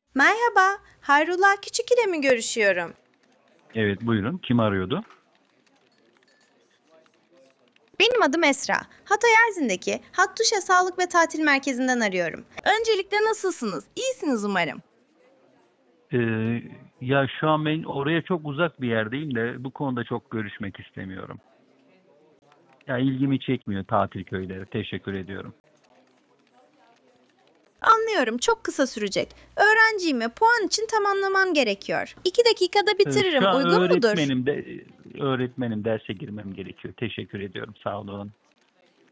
Merhaba, Hayrullah Küçük ile mi görüşüyorum? Evet, buyurun. Kim arıyordu? Benim adım Esra. Hatay Erzin'deki Hattuşa Sağlık ve Tatil Merkezi'nden arıyorum. Öncelikle nasılsınız? İyisiniz umarım. Ee, Ya şu an ben oraya çok uzak bir yerdeyim de bu konuda çok görüşmek istemiyorum. Ya ilgimi çekmiyor tatil köyleri. Teşekkür ediyorum. Anlıyorum, çok kısa sürecek. Öğrenciyim ve puan için tamamlamam gerekiyor. 2 dakikada Şu bitiririm, an uygun mudur? öğretmenim derse girmem gerekiyor. Teşekkür ediyorum. Sağ olun.